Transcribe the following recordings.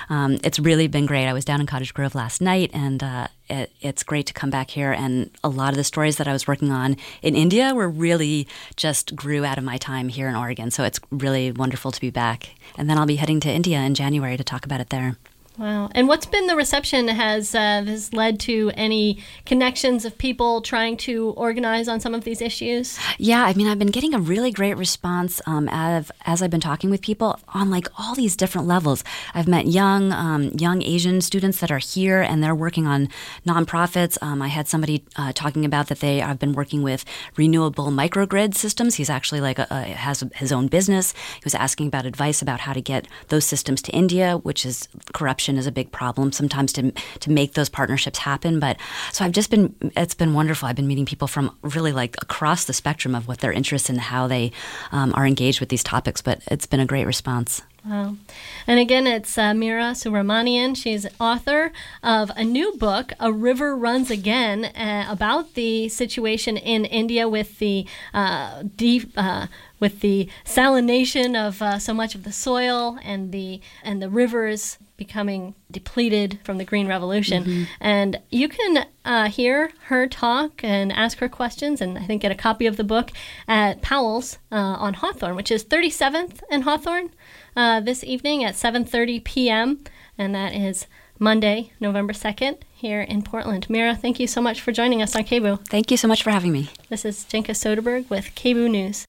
it's really been great. I was down in Cottage Grove last night, and it's great to come back here. And a lot of the stories that I was working on in India were really just grew out of my time here in Oregon. So it's really wonderful to be back. And then I'll be heading to India in January to talk about it there. Wow. And what's been the reception? Has this led to any connections of people trying to organize on some of these issues? Yeah, I mean, I've been getting a really great response as I've been talking with people on like all these different levels. I've met young Asian students that are here, and they're working on nonprofits. I had somebody talking about that they have been working with renewable microgrid systems. He's actually has his own business. He was asking about advice about how to get those systems to India, which is corruption is a big problem sometimes to make those partnerships happen. But so it's been wonderful. I've been meeting people from really like across the spectrum of what their interests and how they are engaged with these topics. But it's been a great response. Wow. And again, it's Meera Subramanian. She's author of a new book, A River Runs Again, about the situation in India with the salination of so much of the soil and the rivers becoming depleted from the Green Revolution. Mm-hmm. And you can hear her talk and ask her questions, and I think get a copy of the book at Powell's on Hawthorne, which is 37th and Hawthorne, this evening at 7:30 p.m., and that is Monday, November 2nd, here in Portland. Meera, thank you so much for joining us on KBOO. Thank you so much for having me. This is Jenka Soderberg with KBOO News.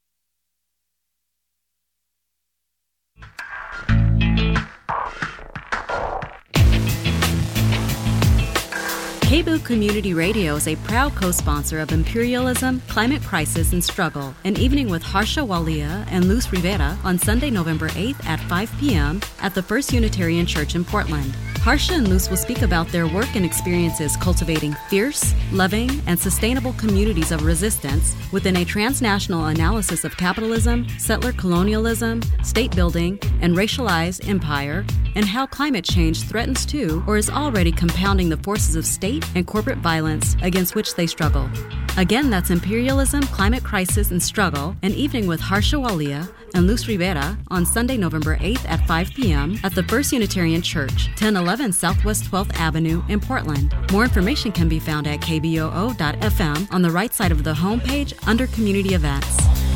KBOO Community Radio is a proud co-sponsor of Imperialism, Climate Crisis, and Struggle, an evening with Harsha Walia and Luz Rivera on Sunday, November 8th at 5 p.m. at the First Unitarian Church in Portland. Harsha and Luz will speak about their work and experiences cultivating fierce, loving, and sustainable communities of resistance within a transnational analysis of capitalism, settler colonialism, state building, and racialized empire, and how climate change threatens to or is already compounding the forces of state and corporate violence against which they struggle. Again, that's Imperialism, Climate Crisis, and Struggle, an evening with Harsha Walia and Luz Rivera on Sunday, November 8th at 5 p.m. at the First Unitarian Church, 1011 Southwest 12th Avenue in Portland. More information can be found at kboo.fm on the right side of the homepage under Community Events.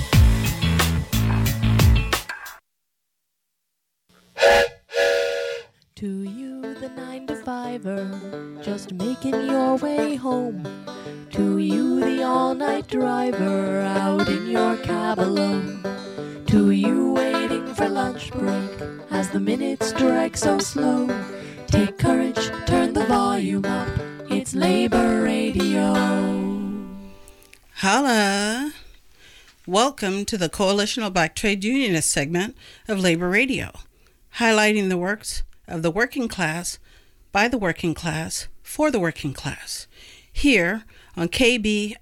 To you, the 9-to-5er, just making your way home. To you, the all-night driver, out in your cab alone. To you, waiting for lunch break, as the minutes drag so slow. Take courage, turn the volume up, it's Labor Radio. Holla! Welcome to the Coalition of Black Trade Unionists segment of Labor Radio, highlighting the works of the working class, by the working class, for the working class, here on KBOO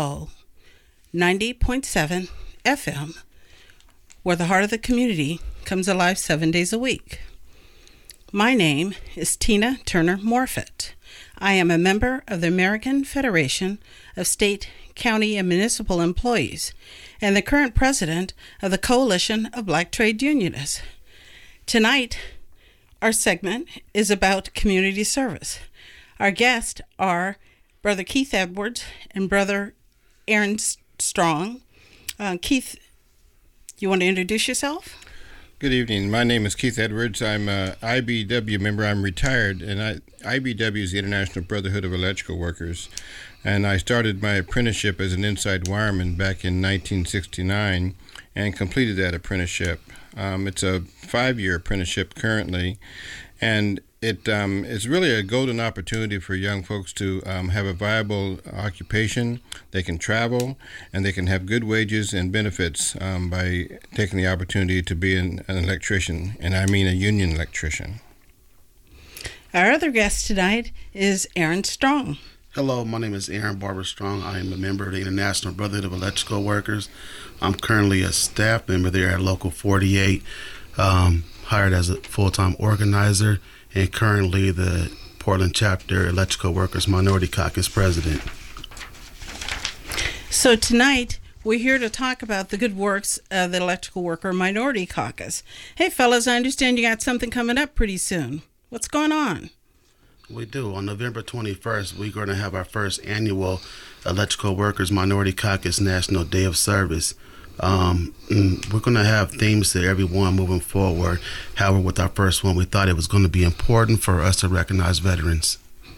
90.7 FM, where the heart of the community comes alive 7 days a week. My name is Tina Turner Morfitt. I am a member of the American Federation of State, County, and Municipal Employees, and the current president of the Coalition of Black Trade Unionists. Tonight, our segment is about community service. Our guests are Brother Keith Edwards and Brother Aaron Strong. Keith, you want to introduce yourself? Good evening. My name is Keith Edwards. I'm a IBEW member. I'm retired, and IBEW is the International Brotherhood of Electrical Workers. And I started my apprenticeship as an inside wireman back in 1969 and completed that apprenticeship. It's a 5-year apprenticeship currently, and it is really a golden opportunity for young folks to have a viable occupation. They can travel, and they can have good wages and benefits by taking the opportunity to be an electrician, and I mean a union electrician. Our other guest tonight is Aaron Strong. Hello, my name is Aaron Barber Strong. I am a member of the International Brotherhood of Electrical Workers. I'm currently a staff member there at Local 48, hired as a full-time organizer, and currently the Portland Chapter Electrical Workers Minority Caucus president. So tonight, we're here to talk about the good works of the Electrical Worker Minority Caucus. Hey, fellas, I understand you got something coming up pretty soon. What's going on? We do. On November 21st, we're going to have our first annual Electrical Workers Minority Caucus National Day of Service. We're going to have themes to everyone moving forward. However, with our first one, we thought it was going to be important for us to recognize veterans.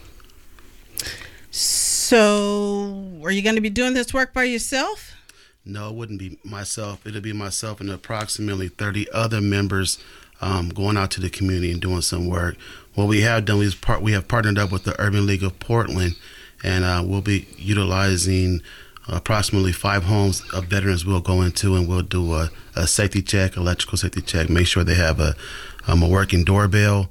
So, are you going to be doing this work by yourself? No, it wouldn't be myself. It'll be myself and approximately 30 other members going out to the community and doing some work. What we have done is we have partnered up with the Urban League of Portland, and we'll be utilizing approximately 5 homes of veterans we'll go into, and we'll do a safety check, electrical safety check, make sure they have a working doorbell,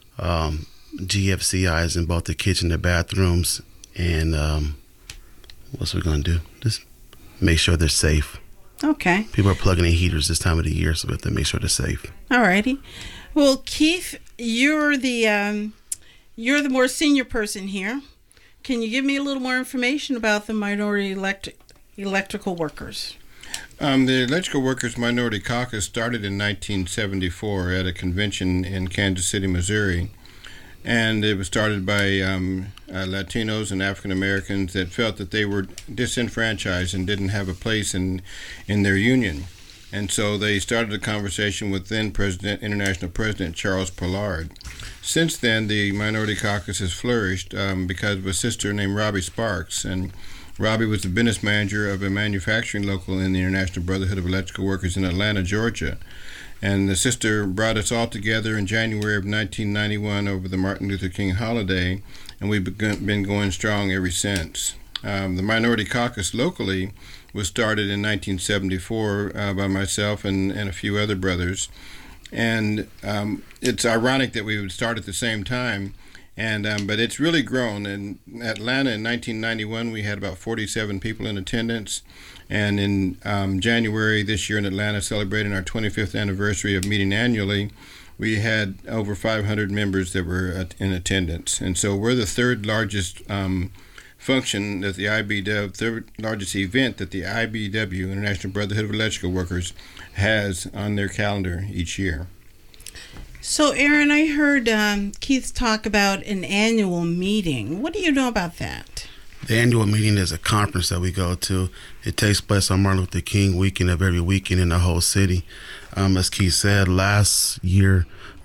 GFCIs in both the kitchen and bathrooms, and what's we going to do? Just make sure they're safe. Okay. People are plugging in heaters this time of the year, so we have to make sure they're safe. All righty. Well, Keith, you're the more senior person here. Can you give me a little more information about the minority electrical workers? The Electrical Workers Minority Caucus started in 1974 at a convention in Kansas City, Missouri. And it was started by Latinos and African Americans that felt that they were disenfranchised and didn't have a place in their union. And so they started a conversation with then International President Charles Pollard. Since then, the Minority Caucus has flourished because of a sister named Robbie Sparks. And Robbie was the business manager of a manufacturing local in the International Brotherhood of Electrical Workers in Atlanta, Georgia. And the sister brought us all together in January of 1991 over the Martin Luther King holiday, and we've been going strong ever since. The Minority Caucus locally was started in 1974 by myself and a few other brothers. And it's ironic that we would start at the same time, but it's really grown. In Atlanta in 1991, we had about 47 people in attendance. And in January this year in Atlanta, celebrating our 25th anniversary of meeting annually, we had over 500 members that were in attendance. And so we're the third largest function that the IBW, third largest event that the IBW, International Brotherhood of Electrical Workers, has on their calendar each year. So, Aaron, I heard Keith talk about an annual meeting. What do you know about that? The annual meeting is a conference that we go to. It takes place on Martin Luther King weekend of every weekend in the whole city. As Keith said, in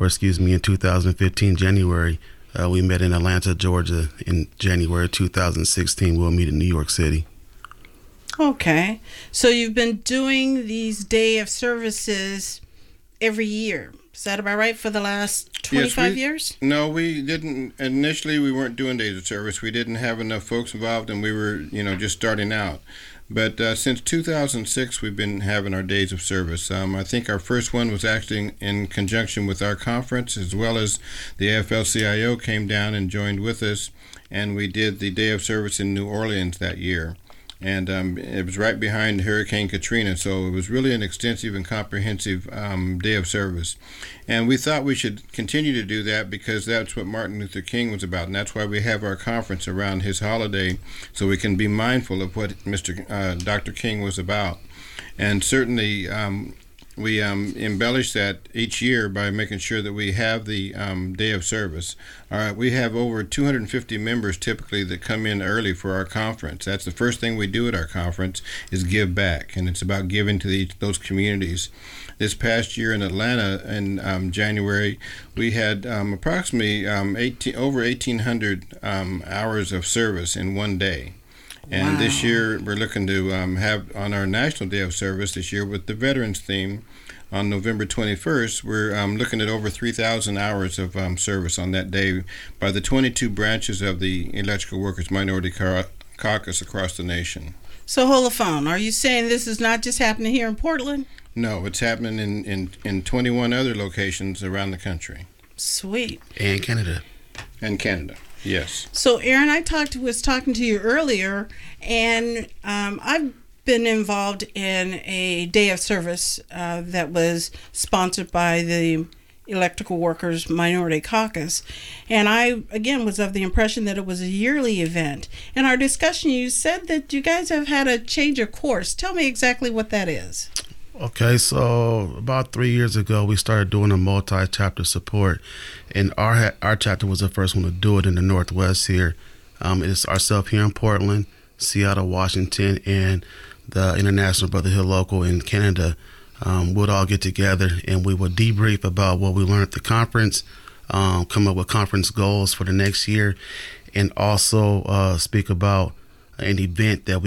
2015, January, we met in Atlanta, Georgia. In January 2016, we'll meet in New York City. Okay. So you've been doing these day of services every year. Is that about right for the last 25 years? No, we didn't. Initially, we weren't doing days of service. We didn't have enough folks involved, and we were, just starting out. But since 2006, we've been having our days of service. I think our first one was actually in conjunction with our conference, as well as the AFL-CIO came down and joined with us, and we did the day of service in New Orleans that year. And it was right behind Hurricane Katrina, so it was really an extensive and comprehensive day of service. And we thought we should continue to do that because that's what Martin Luther King was about, and that's why we have our conference around his holiday, so we can be mindful of what Dr. King was about. And certainly we embellish that each year by making sure that we have the day of service. We have over 250 members typically that come in early for our conference. That's the first thing we do at our conference is give back, and it's about giving to those communities. This past year in Atlanta in January, we had approximately over 1,800 hours of service in one day. And This year, we're looking to have on our National Day of Service this year with the Veterans theme on November 21st, we're looking at over 3,000 hours of service on that day by the 22 branches of the Electrical Workers Minority Caucus across the nation. So hold the phone. Are you saying this is not just happening here in Portland? No, it's happening in 21 other locations around the country. Sweet. And Canada. And Canada. Yes. So, Aaron, I was talking to you earlier, and I've been involved in a day of service that was sponsored by the Electrical Workers Minority Caucus. And I, again, was of the impression that it was a yearly event. In our discussion, you said that you guys have had a change of course. Tell me exactly what that is. Okay, so about 3 years ago, we started doing a multi-chapter support, and our chapter was the first one to do it in the Northwest here. It's ourselves here in Portland, Seattle, Washington, and the International Brotherhood Local in Canada. We'd all get together and we would debrief about what we learned at the conference, come up with conference goals for the next year, and also speak about an event that we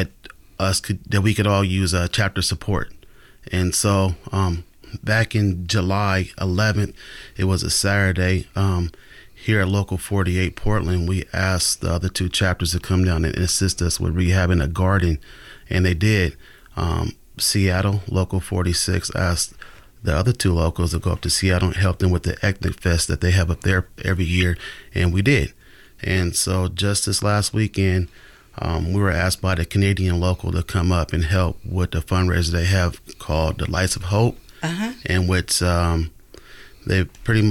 could all use chapter support. And so back in July 11th, it was a Saturday, here at Local 48 Portland, we asked the other two chapters to come down and assist us with rehabbing a garden, and they did. Seattle, Local 46, asked the other two locals to go up to Seattle and help them with the Ethnic Fest that they have up there every year, and we did. And so just this last weekend, we were asked by the Canadian local to come up and help with the fundraiser they have called the Lights of Hope, in which they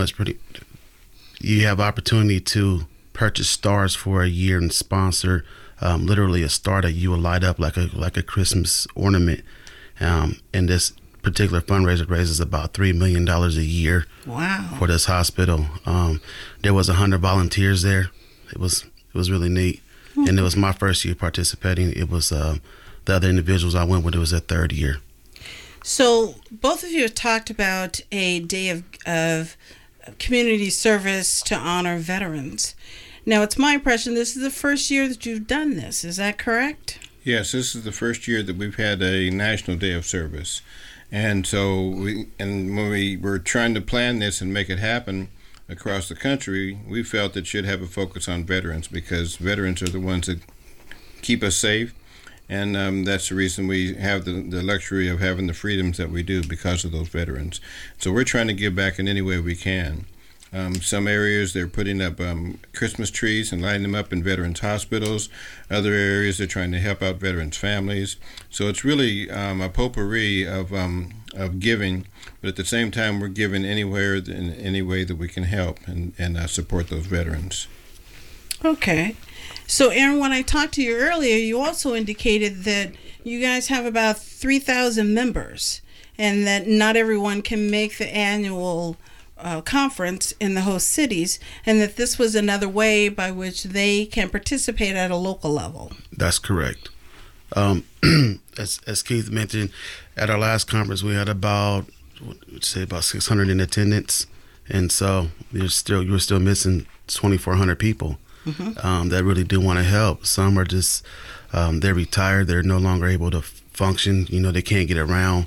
you have opportunity to purchase stars for a year and sponsor literally a star that you will light up like a Christmas ornament. And this particular fundraiser raises about $3 million a year. Wow. For this hospital. There was 100 volunteers there. It was really neat. And it was my first year participating. It was the other individuals I went with, it was their third year. So both of you have talked about a day of community service to honor veterans. Now, it's my impression this is the first year that you've done this. Is that correct? Yes, this is the first year that we've had a National Day of Service. And so when we were trying to plan this and make it happen across the country, we felt it should have a focus on veterans, because veterans are the ones that keep us safe. And that's the reason we have the luxury of having the freedoms that we do, because of those veterans. So we're trying to give back in any way we can. Some areas they're putting up Christmas trees and lighting them up in veterans hospitals. Other areas they're trying to help out veterans' families. So it's really a potpourri of giving, but at the same time we're giving anywhere in any way that we can help and support those veterans. Okay. So, Aaron, when I talked to you earlier, you also indicated that you guys have about 3,000 members and that not everyone can make the annual conference in the host cities, and that this was another way by which they can participate at a local level. That's correct. As Keith mentioned, at our last conference, we had about 600 in attendance, and so you were still missing 2,400 people that really do want to help. Some are just they're retired; they're no longer able to function. They can't get around.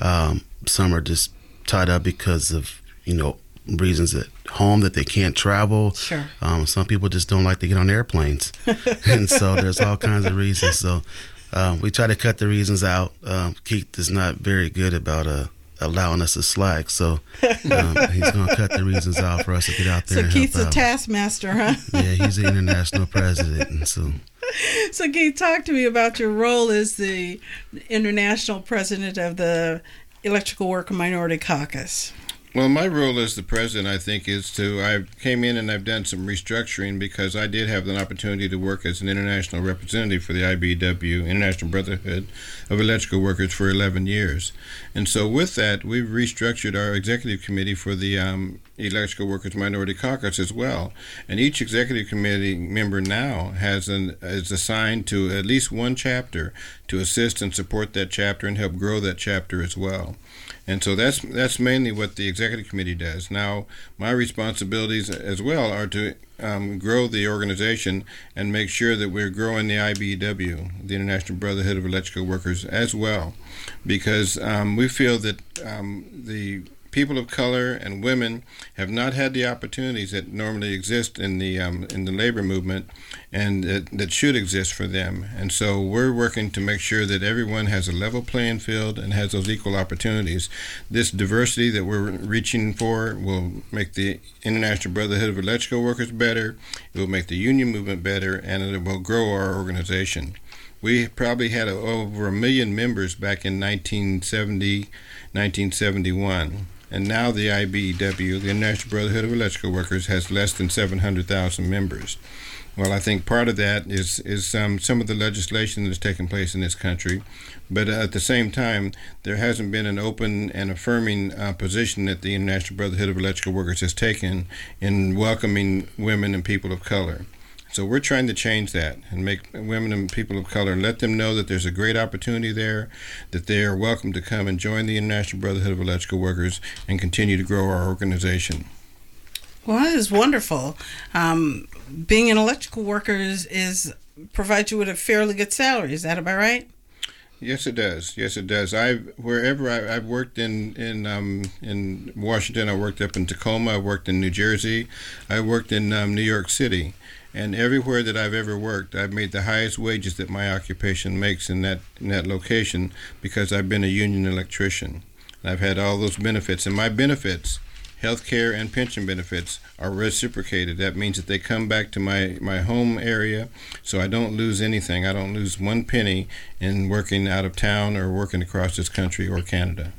Some are just tied up because of reasons at home that they can't travel. Sure. Some people just don't like to get on airplanes, and so there's all kinds of reasons. So we try to cut the reasons out. Keith is not very good about allowing us to slack, so he's going to cut the reasons out for us to get out there. So Keith's a taskmaster, huh? Yeah, he's the international president, and so. So Keith, talk to me about your role as the international president of the Electrical Worker Minority Caucus. Well, my role as the president, I think, I came in and I've done some restructuring, because I did have an opportunity to work as an international representative for the IBEW, International Brotherhood of Electrical Workers, for 11 years. And so with that, we've restructured our executive committee for the Electrical Workers Minority Caucus as well. And each executive committee member now is assigned to at least one chapter to assist and support that chapter and help grow that chapter as well. And so that's mainly what the executive committee does. Now, my responsibilities as well are to grow the organization and make sure that we're growing the IBEW, the International Brotherhood of Electrical Workers, as well, because we feel that the people of color and women have not had the opportunities that normally exist in the labor movement, and that should exist for them. And so we're working to make sure that everyone has a level playing field and has those equal opportunities. This diversity that we're reaching for will make the International Brotherhood of Electrical Workers better, it will make the union movement better, and it will grow our organization. We probably had over 1 million members back in 1970, 1971. And now the IBEW, the International Brotherhood of Electrical Workers, has less than 700,000 members. Well, I think part of that is some of the legislation that's taken place in this country, but at the same time, there hasn't been an open and affirming position that the International Brotherhood of Electrical Workers has taken in welcoming women and people of color. So we're trying to change that and make women and people of color, let them know that there's a great opportunity there, that they are welcome to come and join the International Brotherhood of Electrical Workers and continue to grow our organization. Well, that is wonderful. Being an electrical worker provides you with a fairly good salary. Is that about right? Yes, it does. Yes, it does. I've worked in Washington. I worked up in Tacoma. I worked in New Jersey. I worked in New York City, and everywhere that I've ever worked, I've made the highest wages that my occupation makes in that location because I've been a union electrician. And I've had all those benefits, and my benefits, health care and pension benefits, are reciprocated. That means that they come back to my home area, so I don't lose anything. I don't lose one penny in working out of town or working across this country or Canada.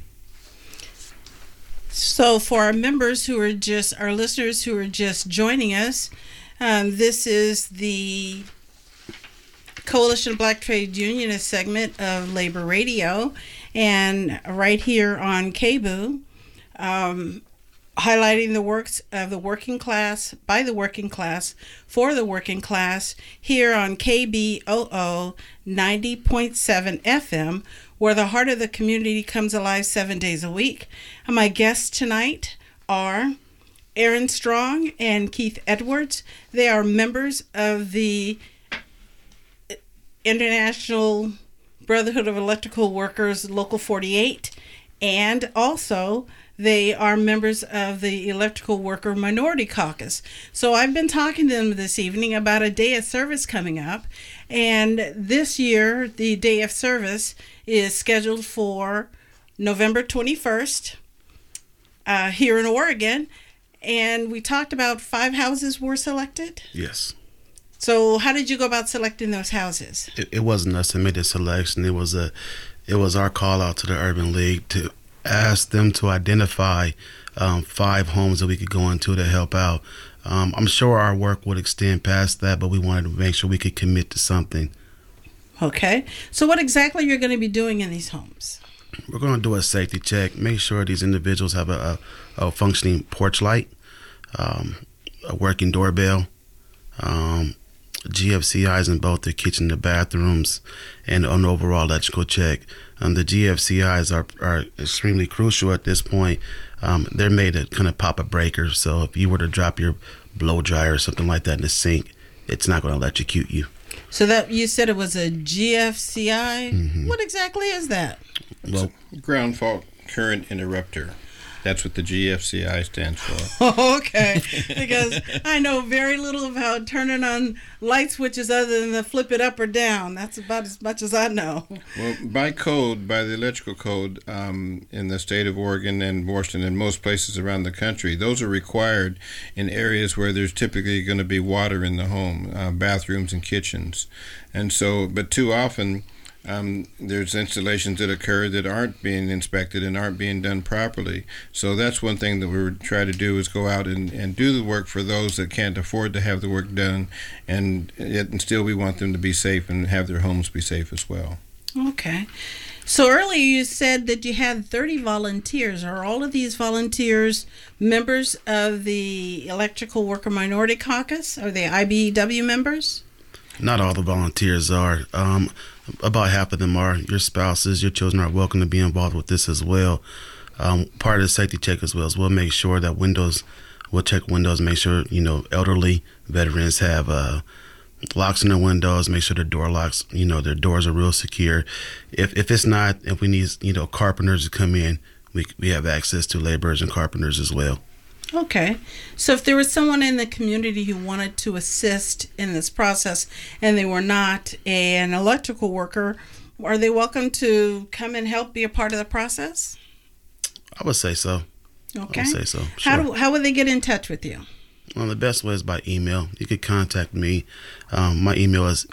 So for our members who are our listeners who are just joining us, this is the Coalition of Black Trade Unionist segment of Labor Radio, and right here on KBOO, highlighting the works of the working class, by the working class, for the working class, here on KBOO 90.7 FM, where the heart of the community comes alive 7 days a week. And my guests tonight are Aaron Strong and Keith Edwards. They are members of the International Brotherhood of Electrical Workers, Local 48, and also they are members of the Electrical Worker Minority Caucus. So I've been talking to them this evening about a day of service coming up. And this year, the day of service is scheduled for November 21st here in Oregon. And we talked about 5 houses were selected. Yes. So how did you go about selecting those houses? It wasn't us that made the selection. It was our call out to the Urban League to ask them to identify 5 homes that we could go into to help out. I'm sure our work would extend past that, but we wanted to make sure we could commit to something. Okay. So what exactly you're going to be doing in these homes? We're going to do a safety check, make sure these individuals have a functioning porch light, a working doorbell, GFCIs in both the kitchen and the bathrooms, and an overall electrical check. The GFCIs are extremely crucial at this point. They're made to kind of pop a breaker, so if you were to drop your blow dryer or something like that in the sink, it's not going to electrocute you. So that you said it was a GFCI? Mm-hmm. What exactly is that? Well, ground fault current interrupter. That's what the GFCI stands for. Okay, because I know very little about turning on light switches other than to flip it up or down. That's about as much as I know. Well, by the electrical code in the state of Oregon and Washington and most places around the country, those are required in areas where there's typically going to be water in the home, bathrooms and kitchens. And so, but too often, there's installations that occur that aren't being inspected and aren't being done properly. So that's one thing that we try to do is go out and do the work for those that can't afford to have the work done, and still we want them to be safe and have their homes be safe as well. Okay. So earlier you said that you had 30 volunteers. Are all of these volunteers members of the Electrical Worker Minority Caucus? Are they IBEW members? Not all the volunteers are. About half of them are. Your spouses, your children are welcome to be involved with this as well. Part of the safety check as well is we'll make sure that we'll check windows, make sure, elderly veterans have locks in their windows, make sure their door locks, their doors are real secure. If we need, carpenters to come in, we have access to laborers and carpenters as well. Okay. So if there was someone in the community who wanted to assist in this process and they were not an electrical worker, are they welcome to come and help be a part of the process? I would say so. Okay. I would say so. Sure. How would they get in touch with you? Well, the best way is by email. You could contact me. My email is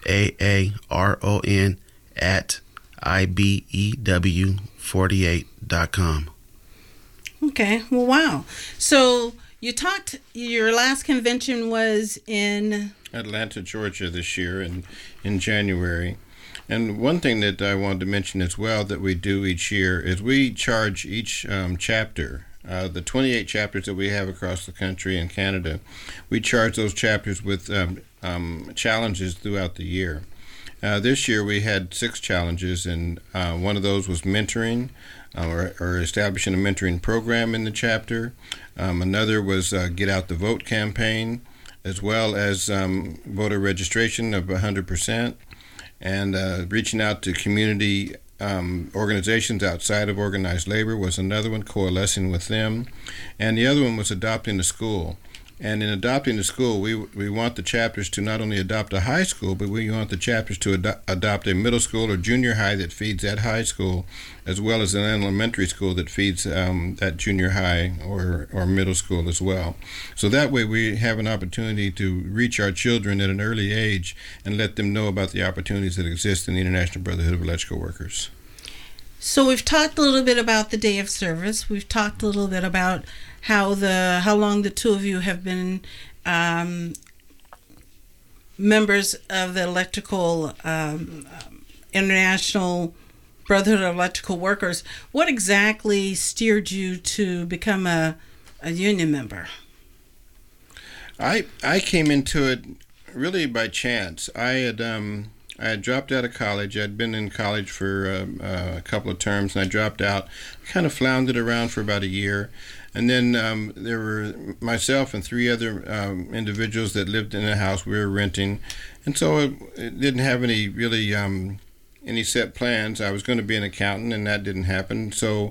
aaron@ibew48.com. Okay. Well, wow. So you talked, your last convention was in Atlanta, Georgia this year in January. And one thing that I wanted to mention as well that we do each year is we charge each chapter, the 28 chapters that we have across the country and Canada, we charge those chapters with challenges throughout the year. This year we had 6 challenges, and one of those was mentoring, or establishing a mentoring program in the chapter. Another was Get Out the Vote campaign, as well as voter registration of 100%, and reaching out to community organizations outside of organized labor was another one, coalescing with them. And the other one was adopting a school. And in adopting the school, we want the chapters to not only adopt a high school, but we want the chapters to adopt a middle school or junior high that feeds that high school, as well as an elementary school that feeds that junior high or middle school as well. So that way we have an opportunity to reach our children at an early age and let them know about the opportunities that exist in the International Brotherhood of Electrical Workers. So we've talked a little bit about the day of service. We've talked a little bit about how long the two of you have been members of the Electrical International Brotherhood of Electrical Workers. What exactly steered you to become a union member? I came into it really by chance. I had dropped out of college. I'd been in college for a couple of terms, and I dropped out. Kind of floundered around for about a year. And then there were myself and 3 other individuals that lived in a house we were renting. And so it didn't have any really any set plans. I was going to be an accountant, and that didn't happen. So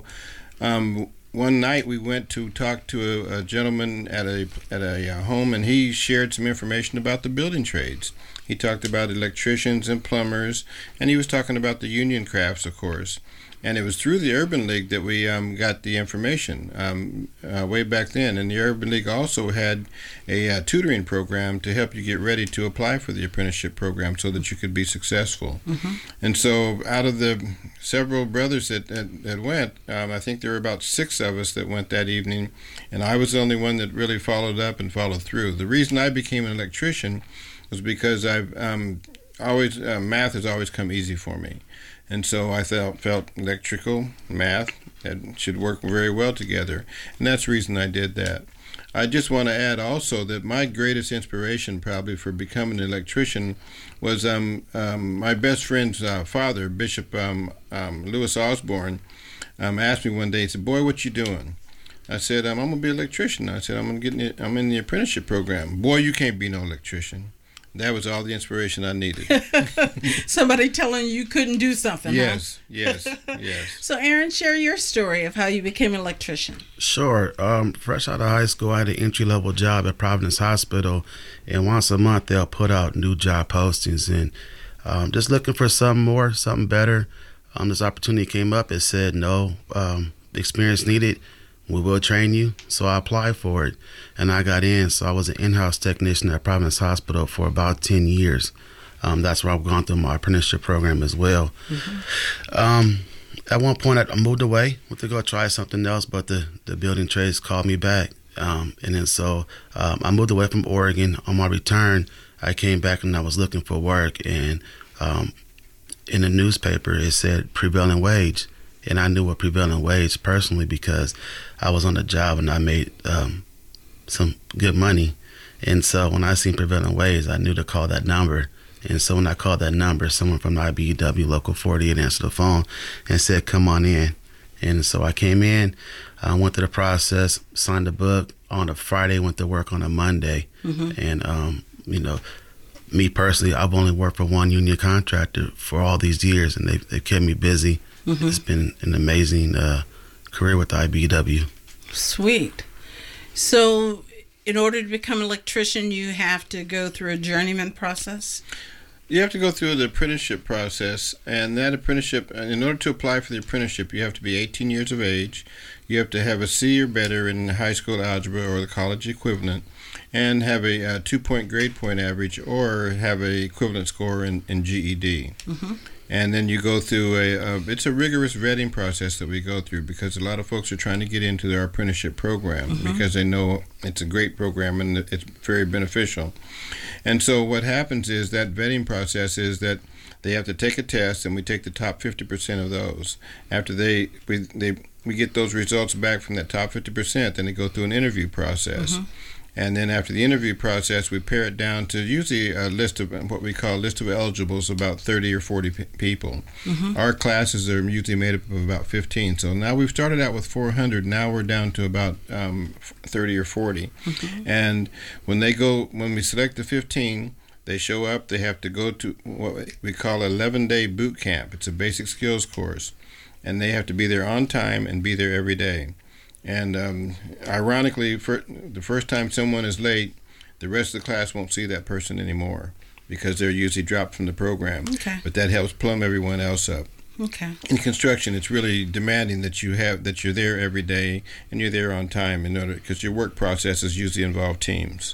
one night we went to talk to a gentleman at a home, and he shared some information about the building trades. He talked about electricians and plumbers, and he was talking about the union crafts, of course. And it was through the Urban League that we got the information way back then. And the Urban League also had a tutoring program to help you get ready to apply for the apprenticeship program so that you could be successful. Mm-hmm. And so out of the several brothers that went, I think there were about 6 of us that went that evening, and I was the only one that really followed up and followed through. The reason I became an electrician was because I've always math has always come easy for me. And so I felt electrical, math, that should work very well together. And that's the reason I did that. I just want to add also that my greatest inspiration probably for becoming an electrician was my best friend's father, Bishop Louis Osborne, asked me one day, he said, "Boy, what you doing?" I said, I'm going to be an electrician. I said, I'm in the apprenticeship program. "Boy, you can't be no electrician." That was all the inspiration I needed. Somebody telling you couldn't do something, yes, huh? Yes. So, Aaron, share your story of how you became an electrician. Sure. Fresh out of high school, I had an entry-level job at Providence Hospital, and once a month they'll put out new job postings, and just looking for something more, something better. This opportunity came up. It said, no experience needed. We will train you. So I applied for it, and I got in. So I was an in-house technician at Providence Hospital for about 10 years. That's where I've gone through my apprenticeship program as well. Mm-hmm. At one point, I moved away, went to go try something else, but the building trades called me back. And then so I moved away from Oregon. On my return, I came back and I was looking for work, and in the newspaper it said prevailing wage. And I knew what prevailing wage personally because I was on the job and I made some good money. And so when I seen prevailing wage, I knew to call that number. And so when I called that number, someone from the IBEW Local 48 answered the phone and said, "Come on in." And so I came in, went through the process, signed the book on a Friday, went to work on a Monday. Mm-hmm. And, me personally, I've only worked for one union contractor for all these years, and they've kept me busy. Mm-hmm. It's been an amazing career with the IBEW. Sweet. So in order to become an electrician, you have to go through a journeyman process? You have to go through the apprenticeship process, and that apprenticeship, in order to apply for the apprenticeship, you have to be 18 years of age. You have to have a C or better in high school algebra or the college equivalent, and have a 2-point grade point average or have a equivalent score in GED. And then you go through it's a rigorous vetting process that we go through, because a lot of folks are trying to get into our apprenticeship program because they know it's a great program and it's very beneficial. And so what happens is that vetting process is that they have to take a test, and we take the top 50% of those. After we get those results back from that top 50%, then they go through an interview process. And then after the interview process, we pare it down to usually a list of what we call a list of eligibles, about 30 or 40 people. Our classes are usually made up of about 15. So now we've started out with 400. Now we're down to about 30 or 40. And when we select the 15, they show up. They have to go to what we call an 11-day boot camp. It's a basic skills course. And they have to be there on time and be there every day. And ironically, for the first time someone is late, the rest of the class won't see that person anymore because they're usually dropped from the program. But that helps plumb everyone else up. In construction, it's really demanding that you're there every day and you're there on time because your work processes usually involve teams.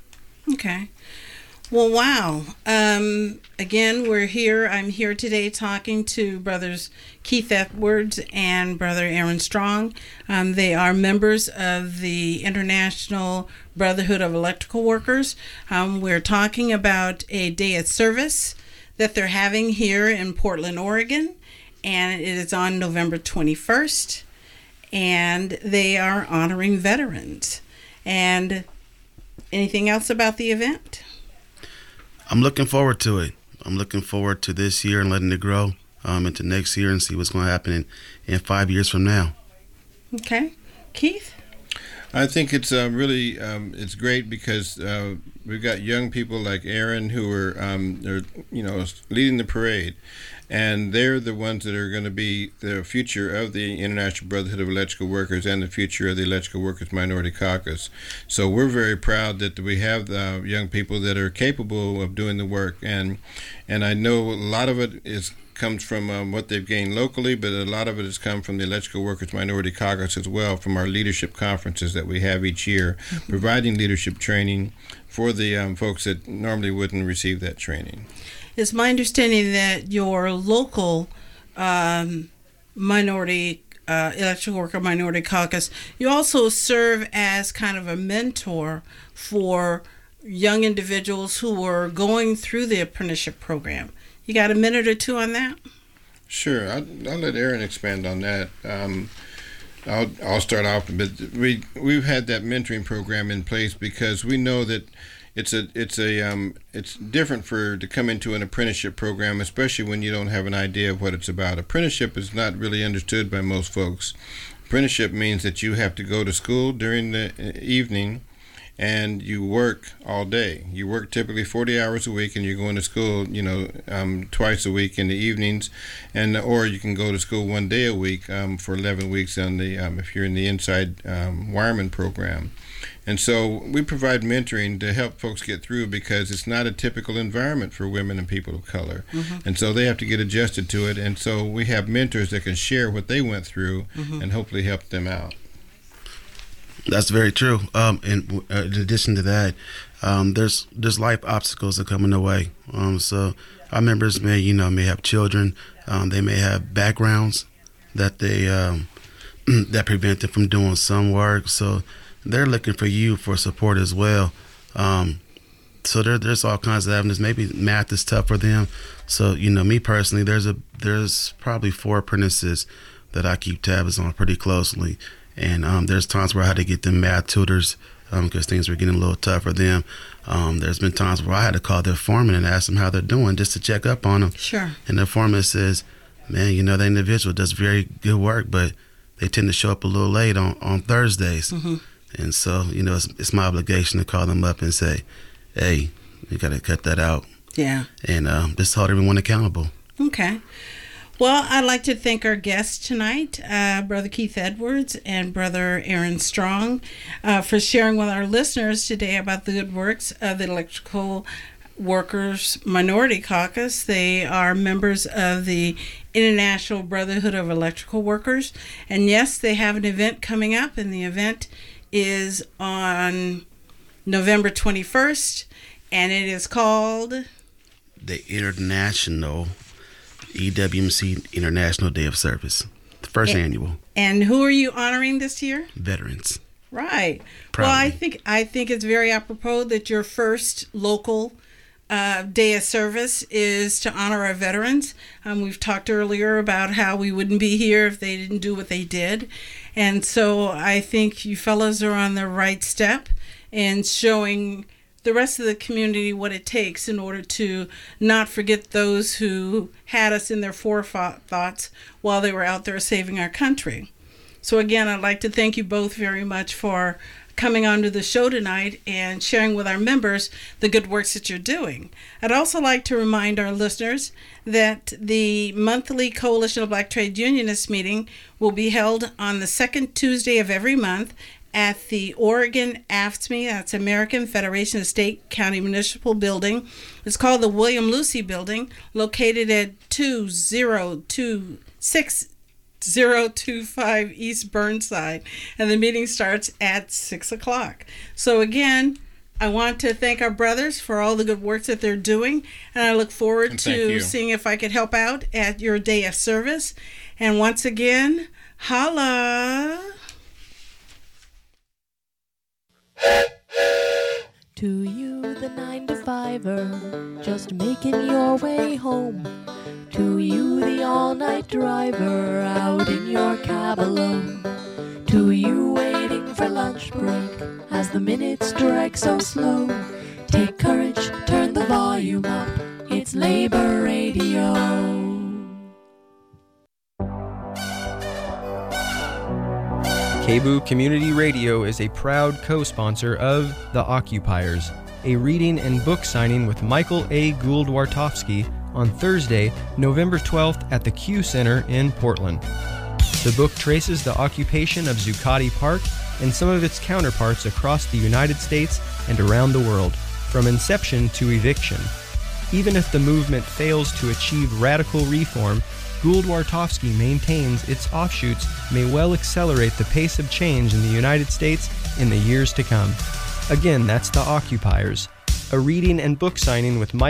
Well, wow. Again, we're here. I'm here today talking to Brothers Keith Edwards and Brother Aaron Strong. They are members of the International Brotherhood of Electrical Workers. We're talking about a day of service that they're having here in Portland, Oregon, and it is on November 21st, and they are honoring veterans. And anything else about the event? I'm looking forward to it. I'm looking forward to this year and letting it grow into next year and see what's going to happen in 5 years from now. Keith? I think it's really it's great because we've got young people like Aaron who are leading the parade, and they're the ones that are going to be the future of the International Brotherhood of Electrical Workers and the future of the Electrical Workers Minority Caucus. So we're very proud that we have young people that are capable of doing the work, and I know a lot of it comes from what they've gained locally, but a lot of it has come from the Electrical Workers Minority Caucus as well, from our leadership conferences that we have each year, providing leadership training for the folks that normally wouldn't receive that training. It's my understanding that your local minority Electrical Worker Minority Caucus, you also serve as kind of a mentor for young individuals who are going through the apprenticeship program. You got a minute or two on that? Sure. I'll let Aaron expand on that. I'll start off, but we've had that mentoring program in place because we know that it's different to come into an apprenticeship program, especially when you don't have an idea of what it's about. Apprenticeship is not really understood by most folks. Apprenticeship means that you have to go to school during the evening and you work all day. You work typically 40 hours a week, and you're going to school, twice a week in the evenings, or you can go to school 1 day a week for 11 weeks on the if you're in the inside wireman program. And so we provide mentoring to help folks get through because it's not a typical environment for women and people of color. And so they have to get adjusted to it. And so we have mentors that can share what they went through and hopefully help them out. That's very true. And in addition to that, there's life obstacles that come in the way. So our members may have children. They may have backgrounds that they that prevent them from doing some work. So they're looking for you for support as well. So there's all kinds of avenues. Maybe math is tough for them. So me personally, there's probably 4 apprentices that I keep tabs on pretty closely. And there's times where I had to get them math tutors because things were getting a little tough for them. There's been times where I had to call their foreman and ask them how they're doing just to check up on them. Sure. And the foreman says, man, the individual does very good work, but they tend to show up a little late on Thursdays. And so, it's my obligation to call them up and say, hey, you got to cut that out. Yeah. And just hold everyone accountable. Okay. Well, I'd like to thank our guests tonight, Brother Keith Edwards and Brother Aaron Strong, for sharing with our listeners today about the good works of the Electrical Workers Minority Caucus. They are members of the International Brotherhood of Electrical Workers. And yes, they have an event coming up, and the event is on November 21st, and it is called The International EWMC International Day of Service, the first annual. And who are you honoring this year? Veterans. Right. Proudly. Well, I think it's very apropos that your first local day of service is to honor our veterans. We've talked earlier about how we wouldn't be here if they didn't do what they did. And so I think you fellas are on the right step in showing the rest of the community what it takes in order to not forget those who had us in their forethoughts while they were out there saving our country. So again, I'd like to thank you both very much for coming onto the show tonight and sharing with our members the good works that you're doing. I'd also like to remind our listeners that the monthly Coalition of Black Trade Unionists meeting will be held on the second Tuesday of every month at the Oregon AFSCME, that's American Federation of State, County, Municipal Building. It's called the William Lucy Building, located at 2026025 East Burnside, and the meeting starts at 6 o'clock. So again, I want to thank our brothers for all the good work that they're doing, and I look forward to seeing if I could help out at your day of service. And once again, holla! To you, the 9-to-5er, just making your way home. To you, the all-night driver, out in your cab alone. To you, waiting for lunch break, as the minutes drag so slow. Take courage, turn the volume up, it's Labor Radio. KBOO Community Radio is a proud co-sponsor of The Occupiers, a reading and book signing with Michael A. Gould-Wartofsky on Thursday, November 12th at the Q Center in Portland. The book traces the occupation of Zuccotti Park and some of its counterparts across the United States and around the world, from inception to eviction. Even if the movement fails to achieve radical reform, Gould-Wartofsky maintains its offshoots may well accelerate the pace of change in the United States in the years to come. Again, that's The Occupiers, a reading and book signing with Mike